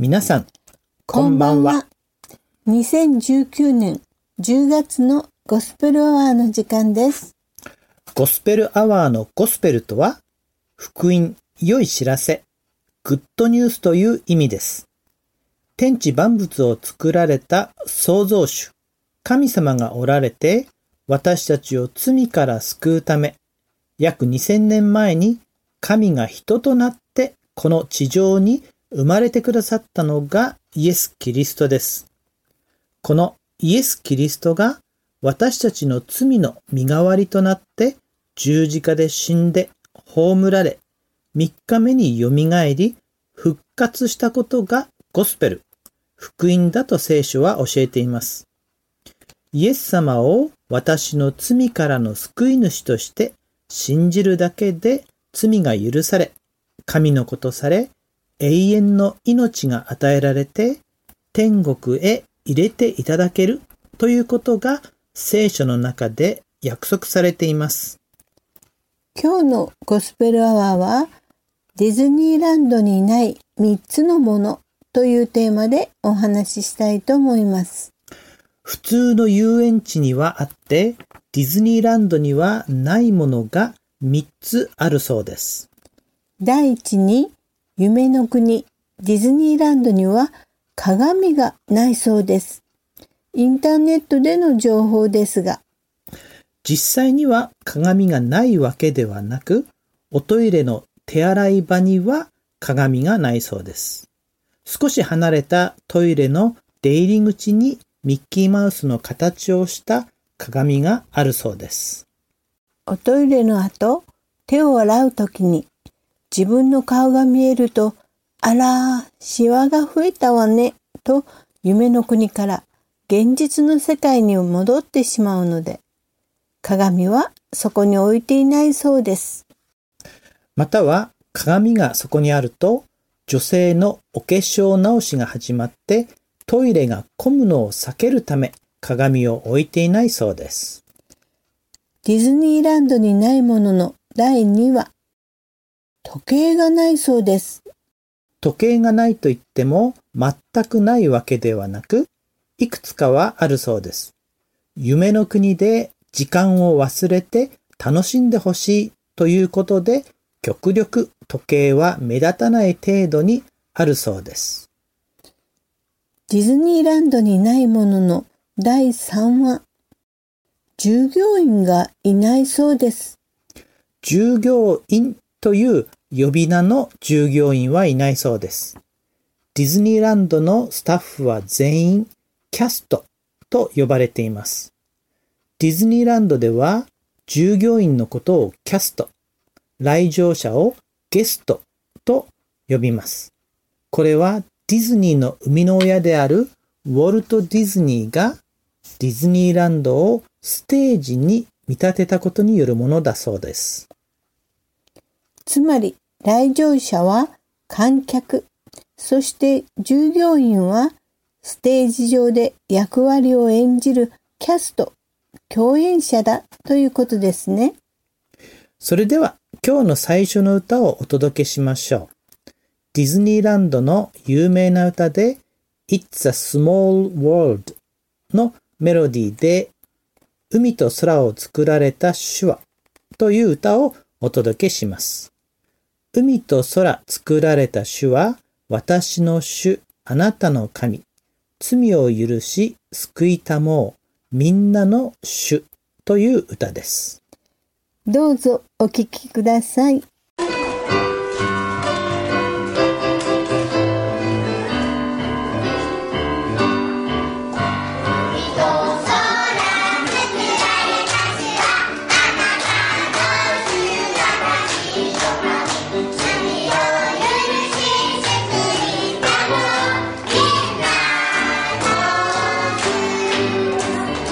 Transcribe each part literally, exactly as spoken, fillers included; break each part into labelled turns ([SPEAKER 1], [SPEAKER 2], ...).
[SPEAKER 1] 皆さん、
[SPEAKER 2] こんばんは。にせんじゅうきゅうねんじゅうがつのゴスペルアワーの時間です。
[SPEAKER 1] ゴスペルアワーのゴスペルとは、福音、良い知らせ、グッドニュースという意味です。天地万物を作られた創造主、神様がおられて、私たちを罪から救うため、約にせんねんまえに神が人となってこの地上に生まれてくださったのがイエス・キリストです。このイエス・キリストが私たちの罪の身代わりとなって十字架で死んで葬られ、みっかめによみがえり復活したことがゴスペル、福音だと聖書は教えています。イエス様を私の罪からの救い主として信じるだけで罪が許され、神の子とされ、永遠の命が与えられて、天国へ入れていただけるということが聖書の中で約束されています。
[SPEAKER 2] 今日のゴスペルアワーは、ディズニーランドにないみっつのものというテーマでお話ししたいと思います。
[SPEAKER 1] 普通の遊園地にはあって、ディズニーランドにはないものがみっつあるそうです。
[SPEAKER 2] 第一に、夢の国ディズニーランドには鏡がないそうです。インターネットでの情報ですが、
[SPEAKER 1] 実際には鏡がないわけではなく、おトイレの手洗い場には鏡がないそうです。少し離れたトイレの出入り口にミッキーマウスの形をした鏡があるそうです。
[SPEAKER 2] おトイレの後、手を洗うときに自分の顔が見えると、あら、シワが増えたわね、と夢の国から現実の世界に戻ってしまうので、鏡はそこに置いていないそうです。
[SPEAKER 1] または鏡がそこにあると、女性のお化粧直しが始まって、トイレが混むのを避けるため鏡を置いていないそうです。
[SPEAKER 2] ディズニーランドにないもののだいには、時計がないそうです。
[SPEAKER 1] 時計がないといっても全くないわけではなく、いくつかはあるそうです。夢の国で時間を忘れて楽しんでほしいということで、極力時計は目立たない程度にあるそうです。
[SPEAKER 2] ディズニーランドにないもののだいさんは、従業員がいないそうです。
[SPEAKER 1] 従業員という呼び名の従業員はいないそうです。ディズニーランドのスタッフは全員キャストと呼ばれています。ディズニーランドでは従業員のことをキャスト、来場者をゲストと呼びます。これはディズニーの生みの親であるウォルト・ディズニーがディズニーランドをステージに見立てたことによるものだそうです。
[SPEAKER 2] つまり来場者は観客、そして従業員はステージ上で役割を演じるキャスト、共演者だということですね。
[SPEAKER 1] それでは今日の最初の歌をお届けしましょう。ディズニーランドの有名な歌で It's a Small World のメロディーで海と空を作られた主はという歌をお届けします。海と空作られた主は私の主、あなたの神、罪を許し救いたもうみんなの主という歌です。
[SPEAKER 2] どうぞお聴きください。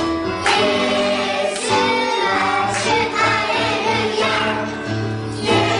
[SPEAKER 3] イエ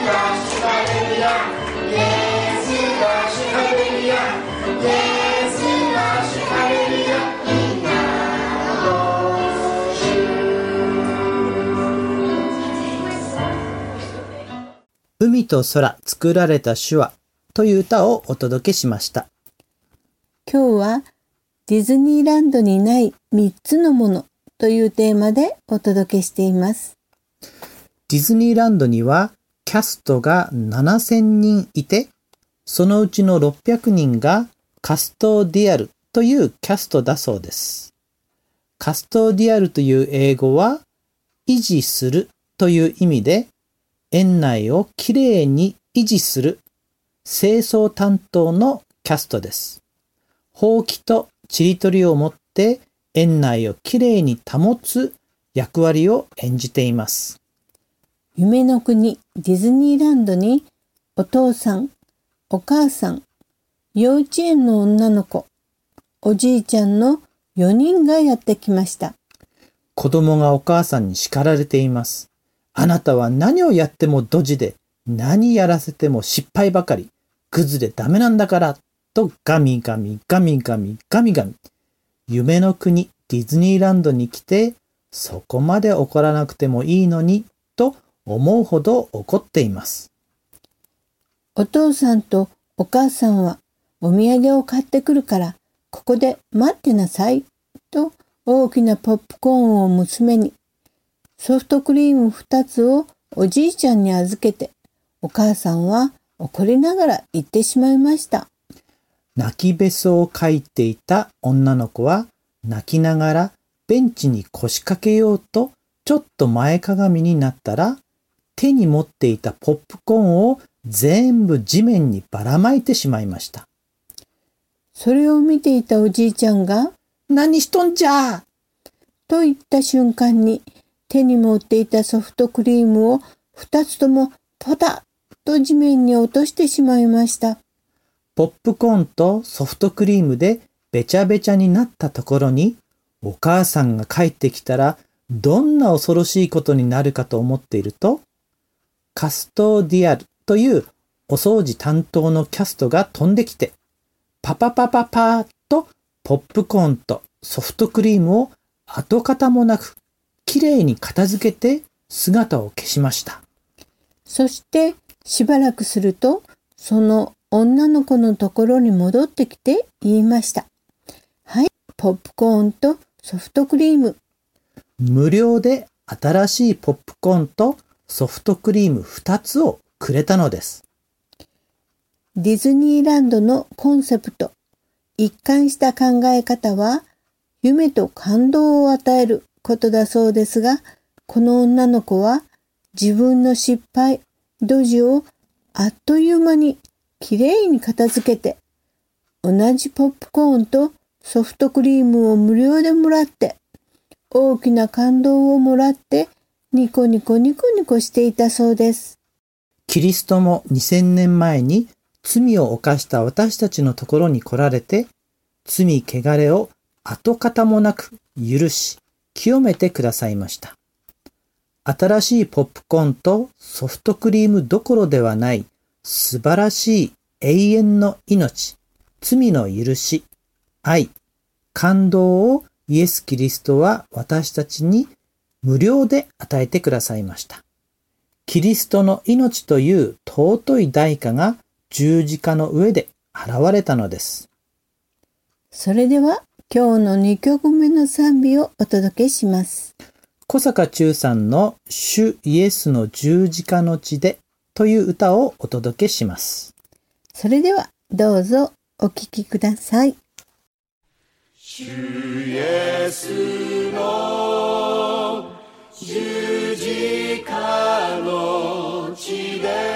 [SPEAKER 1] 海と空作られた主はという歌をお届けしました。
[SPEAKER 2] 今日はディズニーランドにないみっつのものというテーマでお届けしています。
[SPEAKER 1] ディズニーランドにはキャストがななせんにんいて、そのうちのろっぴゃくにんがカストディアルというキャストだそうです。カストディアルという英語は維持するという意味で、園内をきれいに維持する清掃担当のキャストです。ほうきとちりとりを持って園内をきれいに保つ役割を演じています。
[SPEAKER 2] 夢の国ディズニーランドにお父さん、お母さん、幼稚園の女の子、おじいちゃんのよにんがやってきました。
[SPEAKER 1] 子供がお母さんに叱られています。あなたは何をやってもドジで、何やらせても失敗ばかり、クズでダメなんだから、とガミガミガミガミガミガミ。夢の国ディズニーランドに来て、そこまで怒らなくてもいいのに、と思うほど怒っています。
[SPEAKER 2] お父さんとお母さんはお土産を買ってくるから、ここで待ってなさい、と大きなポップコーンを娘に、ソフトクリームふたつをおじいちゃんに預けて、お母さんは怒りながら行ってしまいました。
[SPEAKER 1] 泣きべそをかいていた女の子は泣きながらベンチに腰掛けようとちょっと前かがみになったら、手に持っていたポップコーンを全部地面にばらまいてしまいました。
[SPEAKER 2] それを見ていたおじいちゃんが、
[SPEAKER 1] 何しとんじゃ
[SPEAKER 2] と言った瞬間に、手に持っていたソフトクリームを二つともポタッと地面に落としてしまいました。
[SPEAKER 1] ポップコーンとソフトクリームでべちゃべちゃになったところに、お母さんが帰ってきたらどんな恐ろしいことになるかと思っていると、カストディアルというお掃除担当のキャストが飛んできて、パパパパパーとポップコーンとソフトクリームを跡形もなくきれいに片付けて姿を消しました。
[SPEAKER 2] そしてしばらくすると、その女の子のところに戻ってきて言いました。はい、ポップコーンとソフトクリーム。
[SPEAKER 1] 無料で新しいポップコーンとソフトクリームふたつをくれたのです。
[SPEAKER 2] ディズニーランドのコンセプト、一貫した考え方は、夢と感動を与えることだそうですが、この女の子は自分の失敗、ドジをあっという間にきれいに片付けて、同じポップコーンとソフトクリームを無料でもらって、大きな感動をもらって、ニコニコニコニコしていたそうです。
[SPEAKER 1] キリストもにせんねんまえに罪を犯した私たちのところに来られて、罪汚れを跡形もなく許し、清めてくださいました。新しいポップコーンとソフトクリームどころではない素晴らしい永遠の命、罪の許し、愛、感動をイエス・キリストは私たちに無料で与えてくださいました。キリストの命という尊い代価が十字架の上で現れたのです。
[SPEAKER 2] それでは今日のにきょくめの賛美をお届けします。
[SPEAKER 1] 小坂忠さんの主イエスの十字架の地でという歌をお届けします。
[SPEAKER 2] それではどうぞお聴きください。
[SPEAKER 3] 主イエスの十字架の地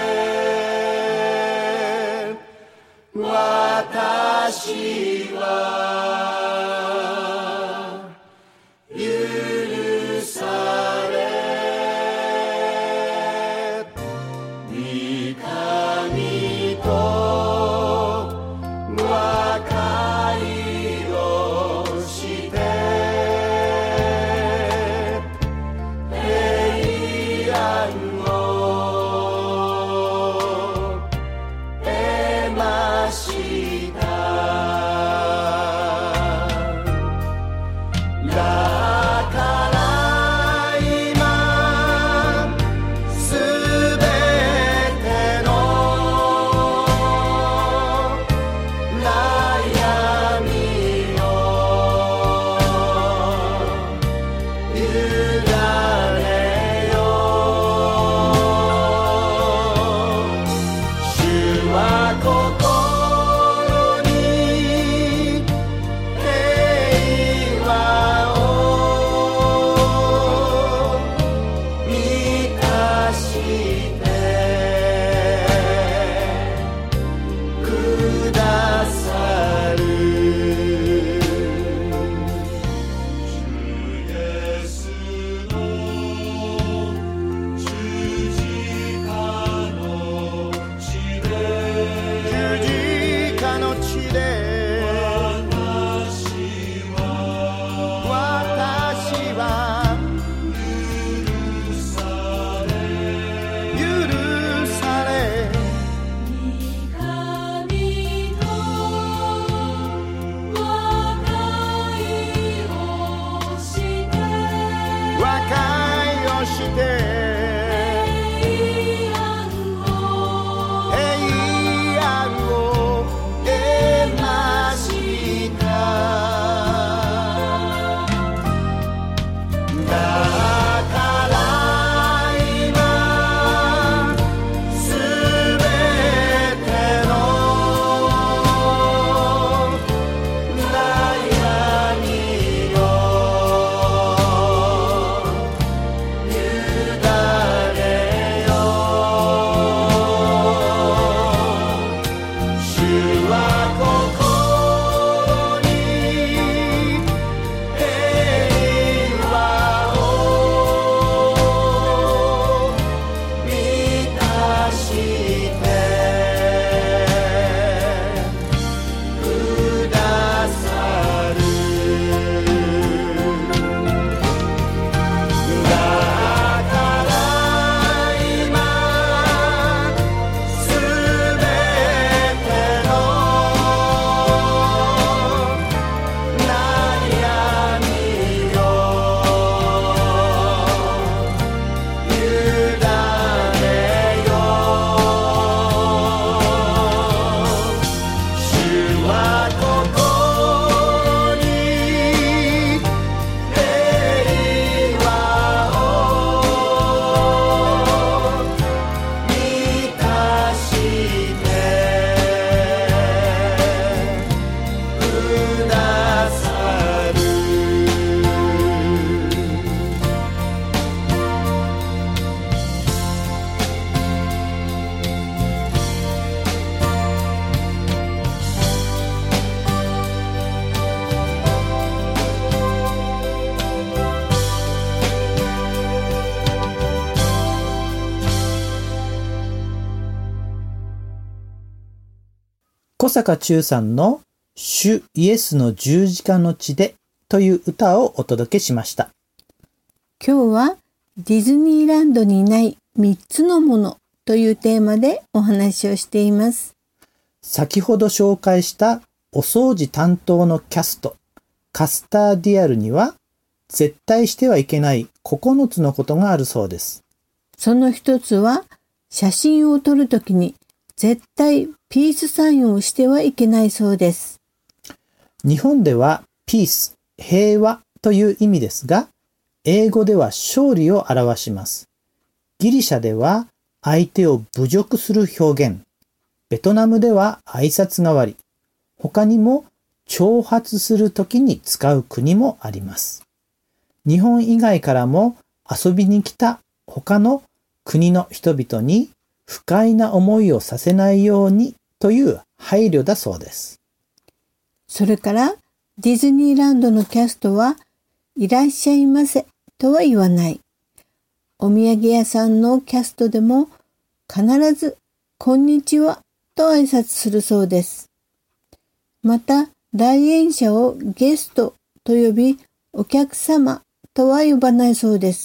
[SPEAKER 3] で私は許され御神と和解をして平安をしてくださる。だから今すべての悩みを委ねよう。主はここに平和を満たしてくださる。
[SPEAKER 1] 小坂忠さんの主イエスの十字架の地でという歌をお届けしました。
[SPEAKER 2] 今日はディズニーランドにないみっつのものというテーマでお話をしています。
[SPEAKER 1] 先ほど紹介したお掃除担当のキャスト、カスターディアルには絶対してはいけないここのつのことがあるそうです。
[SPEAKER 2] その一つは写真を撮るときに絶対ピースサインをしてはいけないそうです。
[SPEAKER 1] 日本ではピース、平和という意味ですが、英語では勝利を表します。ギリシャでは相手を侮辱する表現、ベトナムでは挨拶代わり、他にも挑発するときに使う国もあります。日本以外からも遊びに来た他の国の人々に不快な思いをさせないようにという配慮だそうです。
[SPEAKER 2] それからディズニーランドのキャストはいらっしゃいませとは言わない。お土産屋さんのキャストでも必ずこんにちはと挨拶するそうです。また来園者をゲストと呼びお客様とは呼ばないそうです。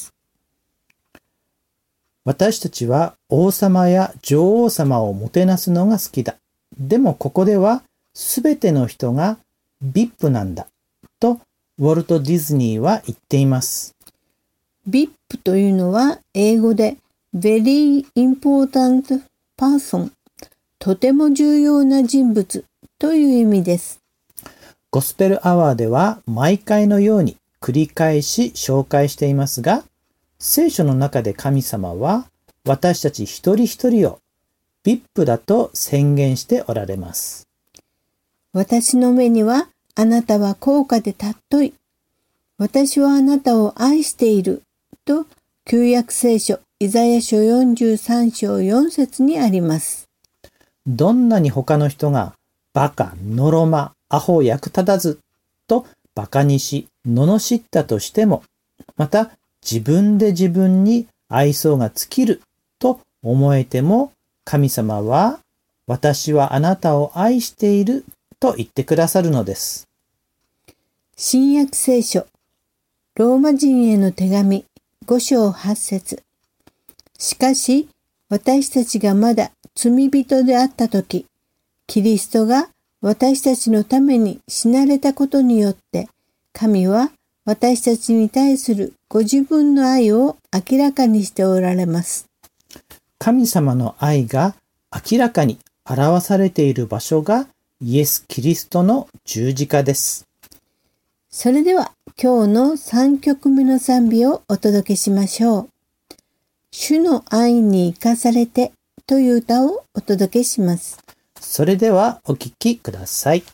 [SPEAKER 1] 私たちは王様や女王様をもてなすのが好きだ。でもここではすべての人が ブイアイピー なんだとウォルト・ディズニーは言っています。
[SPEAKER 2] ブイアイピー というのは英語で Very Important Person とても重要な人物という意味です。
[SPEAKER 1] ゴスペルアワーでは毎回のように繰り返し紹介していますが、聖書の中で神様は私たち一人一人を ブイアイピー だと宣言しておられます。
[SPEAKER 2] 私の目にはあなたは高価で尊い。私はあなたを愛していると旧約聖書イザヤ書よんじゅうさん章よん節にあります。
[SPEAKER 1] どんなに他の人がバカ、のろま、アホ、役立たずとバカにし、罵ったとしても、また自分で自分に愛想が尽きると思えても、神様は私はあなたを愛していると言ってくださるのです。
[SPEAKER 2] 新約聖書ローマ人への手紙ご章はち節。しかし私たちがまだ罪人であったとき、キリストが私たちのために死なれたことによって、神は私たちに対するご自分の愛を明らかにしておられます。
[SPEAKER 1] 神様の愛が明らかに表されている場所がイエス・キリストの十字架です。
[SPEAKER 2] それでは今日のさんきょくめの賛美をお届けしましょう。主の愛に生かされてという歌をお届けします。
[SPEAKER 1] それではお聴きください。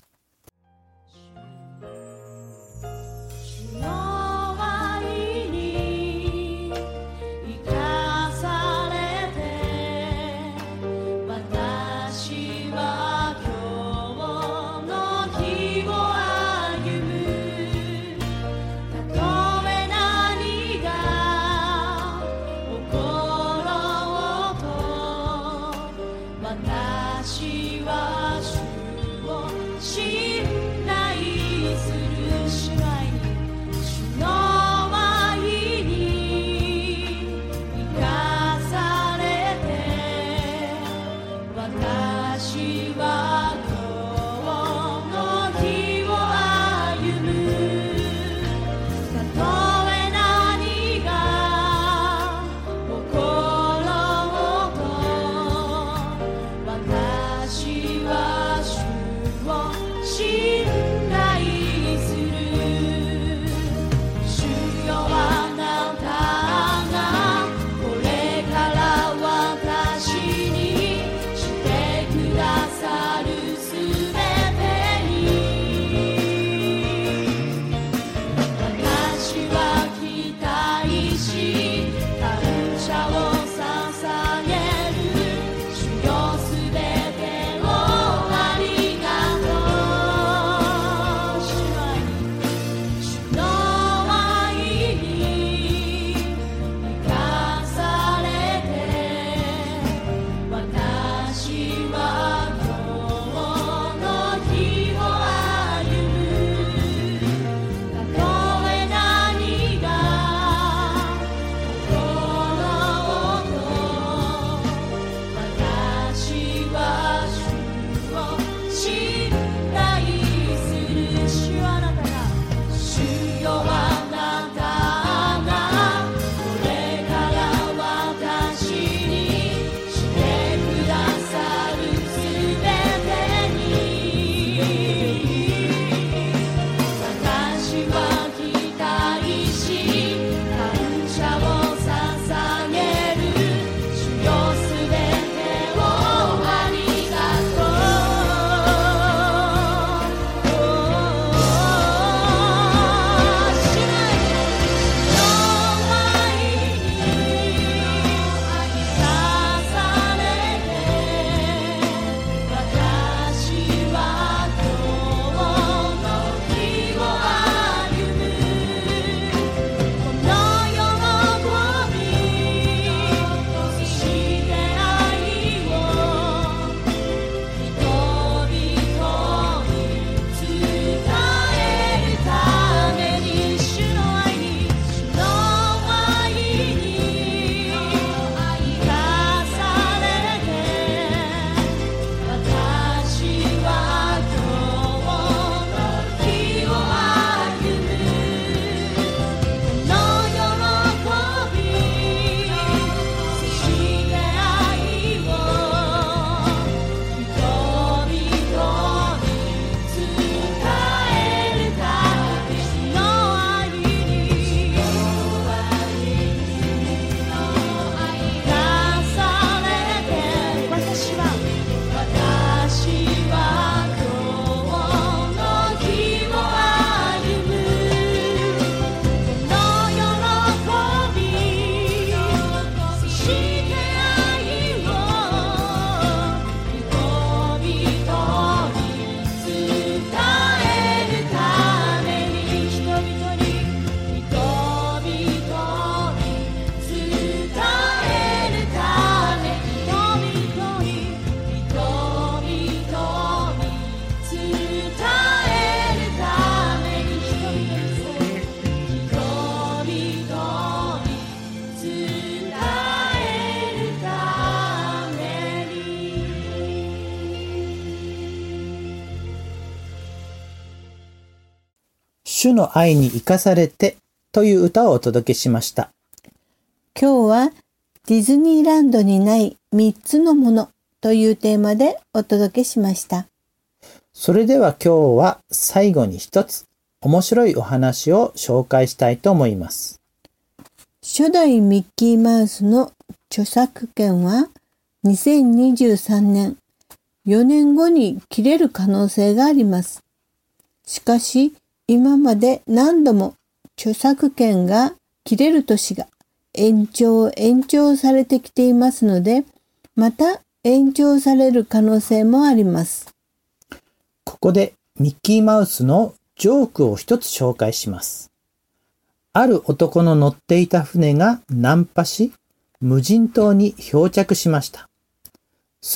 [SPEAKER 3] 「
[SPEAKER 4] 私は主を信頼する主愛に主の愛に生かされて私は今日の日を歩むたとえ何が起ころうと私は主を信頼する主よあなたがこれから私にしてくださるすべてに私は期待し感謝を捧げる主よすべてをありがとう主愛に主の愛に生かされて私は今日の日を歩むたとえ何が起ころうと私は主を信頼する主あなたが主よあなたがこれから私にしてくださるすべてに私は期待し感謝を捧げる主よすべてをありがとう主愛の愛に生かされて私は今日の日を歩むこの喜びそして愛を人々に伝えるために主の愛に主の愛に生かされて私は今日の日を歩むこの喜びそして愛を人々に伝えるため主の愛に生かされて私は私は今日の日を歩むこの喜びそして愛を人々に伝えるために人々に人々に伝えるため人々に人々に伝えるために人々に人々に伝えるために
[SPEAKER 1] 主の愛に生かされてという歌をお届けしました。
[SPEAKER 2] 今日はディズニーランドにないみっつのものというテーマでお届けしました。
[SPEAKER 1] それでは今日は最後に一つ面白いお話を紹介したいと思います。
[SPEAKER 2] 初代ミッキーマウスの著作権はにせんにじゅうさんねん、よねんごに切れる可能性があります。しかし今まで何度も著作権が切れる年が延長延長されてきていますので、また延長される可能性もあります。
[SPEAKER 1] ここでミッキーマウスのジョークを一つ紹介します。ある男の乗っていた船が難破し、無人島に漂着しました。す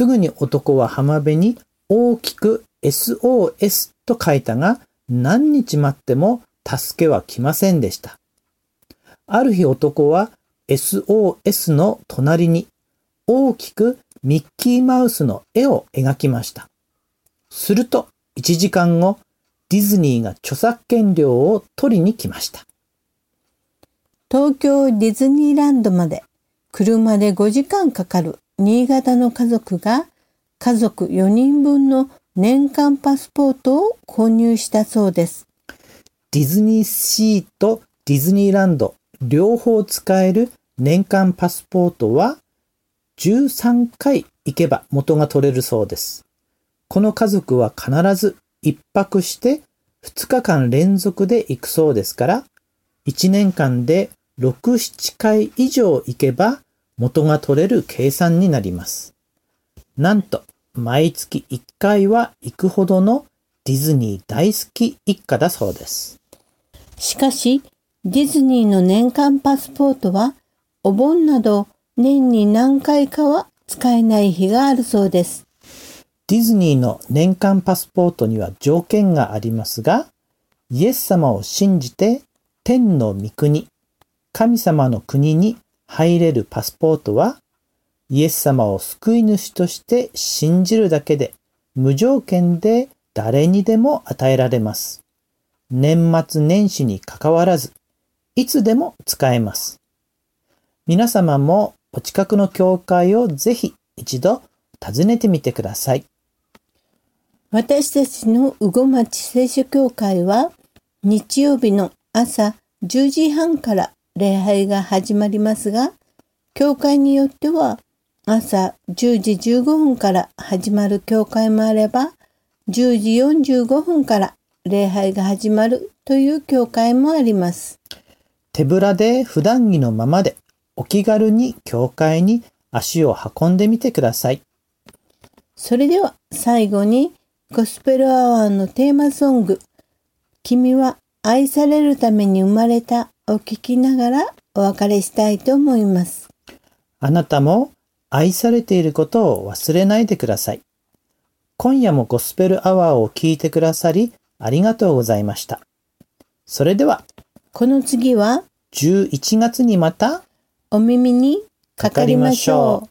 [SPEAKER 1] すぐに男は浜辺に大きく エスオーエス と書いたが、何日待っても助けは来ませんでした。ある日男は エスオーエス の隣に大きくミッキーマウスの絵を描きました。するといちじかんご、ディズニーが著作権料を取りに来ました。
[SPEAKER 2] 東京ディズニーランドまで車でごじかんかかる新潟の家族が家族よにんぶんの年間パスポートを購入したそうです。
[SPEAKER 1] ディズニーシーとディズニーランド両方使える年間パスポートはじゅうさんかい行けば元が取れるそうです。この家族は必ず一泊してふつかかん連続で行くそうですから、いちねんかんでろく、ななかい以上行けば元が取れる計算になります。なんと毎月いっかいは行くほどのディズニー大好き一家だそうです。
[SPEAKER 2] しかし、ディズニーの年間パスポートはお盆など年に何回かは使えない日があるそうです。
[SPEAKER 1] ディズニーの年間パスポートには条件がありますが、イエス様を信じて天の御国、神様の国に入れるパスポートは、イエス様を救い主として信じるだけで無条件で誰にでも与えられます。年末年始にかかわらず、いつでも使えます。皆様もお近くの教会をぜひ一度訪ねてみてください。
[SPEAKER 2] 私たちの羽後町聖書教会は日曜日の朝じゅうじはんから礼拝が始まりますが、教会によっては朝じゅうじじゅうごふんから始まる教会もあれば、じゅうじよんじゅうごふんから礼拝が始まるという教会もあります。
[SPEAKER 1] 手ぶらで普段着のままでお気軽に教会に足を運んでみてください。
[SPEAKER 2] それでは最後にゴスペルアワーのテーマソング、君は愛されるために生まれたを聞きながらお別れしたいと思います。
[SPEAKER 1] あなたも愛されていることを忘れないでください。今夜もゴスペルアワーを聞いてくださりありがとうございました。それでは
[SPEAKER 2] この次は
[SPEAKER 1] じゅういちがつにまた
[SPEAKER 2] お耳にかかりましょう。